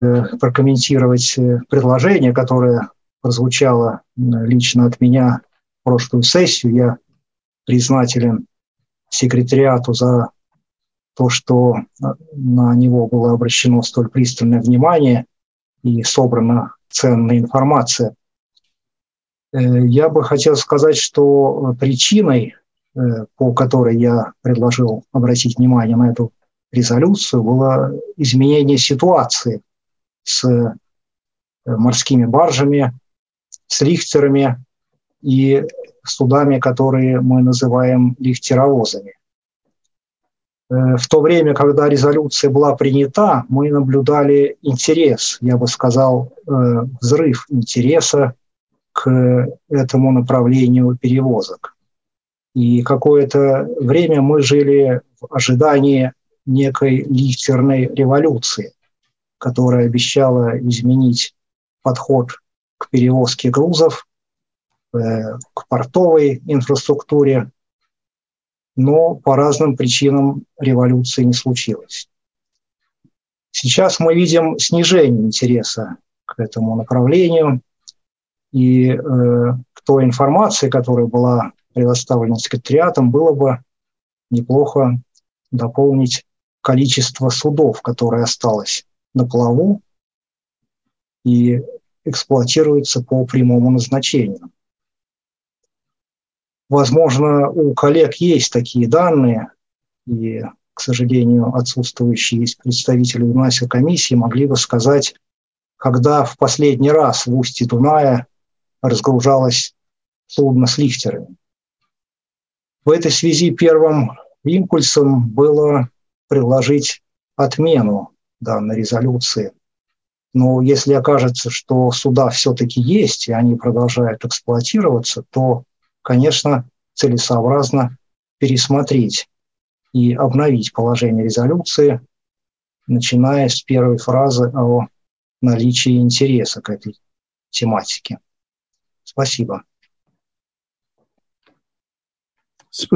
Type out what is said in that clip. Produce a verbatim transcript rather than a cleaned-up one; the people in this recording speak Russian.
прокомментировать предложение, которое прозвучало лично от меня в прошлую сессию. Я признателен секретариату за то, что на него было обращено столь пристальное внимание и собрана ценная информация. Я бы хотел сказать, что причиной, по которой я предложил обратить внимание на эту резолюцию, было изменение ситуации с морскими баржами, с лихтерами и судами, которые мы называем лихтеровозами. В то время, когда резолюция была принята, мы наблюдали интерес, я бы сказал, взрыв интереса к этому направлению перевозок. И какое-то время мы жили в ожидании некой лихтерной революции, которая обещала изменить подход к перевозке грузов, к портовой инфраструктуре, но по разным причинам революции не случилось. Сейчас мы видим снижение интереса к этому направлению, и э, к той информации, которая была предоставлена секретариатом, было бы неплохо дополнить количество судов, которое осталось на плаву и эксплуатируется по прямому назначению. Возможно, у коллег есть такие данные, и, к сожалению, отсутствующие есть представители ЮНЕСКО комиссии могли бы сказать, когда в последний раз в устье Дуная разгружалось судно с лихтерами. В этой связи первым импульсом было предложить отмену данной резолюции. Но если окажется, что суда все-таки есть, и они продолжают эксплуатироваться, то, конечно, целесообразно пересмотреть и обновить положение резолюции, начиная с первой фразы о наличии интереса к этой тематике. Спасибо.